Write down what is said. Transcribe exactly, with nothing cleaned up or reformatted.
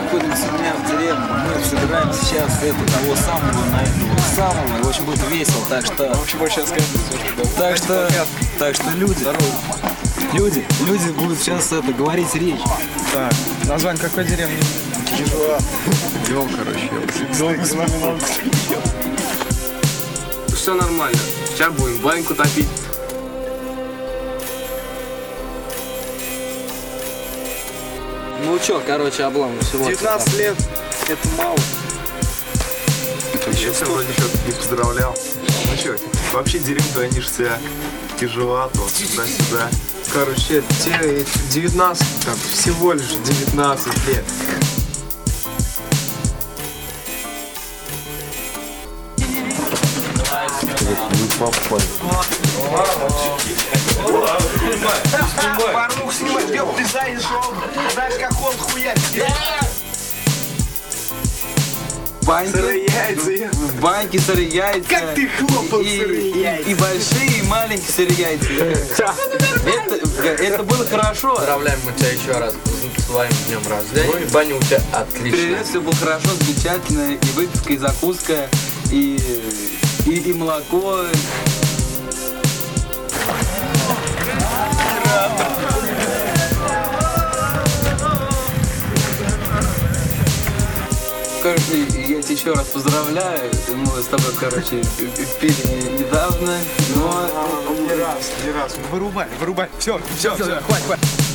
находимся у меня в деревне. Мы собираем сейчас это того самого на этого самого. И очень будет весело, так что... В общем, сейчас Так что, так что люди, люди, люди будут сейчас это говорить речь. Так, название какой деревни? Кижуа. Ел, короче, ел. Все нормально. Сейчас будем баньку топить. Ну чё, короче, облом, всего. девятнадцать лет, это мало. Еще тебя вроде еще не поздравлял. Ну что, вообще деревня, они же тебя Кижуа, то туда-сюда. Короче, тебе девятнадцать, там, всего лишь девятнадцать лет. Порнух снимать, бел, ты знаешь, он, знаешь, как он хуять. Баньки, Сырые яйца. в баньке сырые яйца. Как ты хлопал и, сырые и, яйца. и большие, и маленькие сырые яйца. Это, это было хорошо. Поздравляем мы тебя еще раз с твоим днем рождения. Баня у тебя отличная. Привет, все было хорошо, замечательно. И выпивка, и закуска, и, и, и молоко. Короче, я тебя еще раз поздравляю. Мы с тобой, короче, пили недавно, но... Не раз, не раз. Вырубай, вырубай. Все, все, все, хватит, хватит.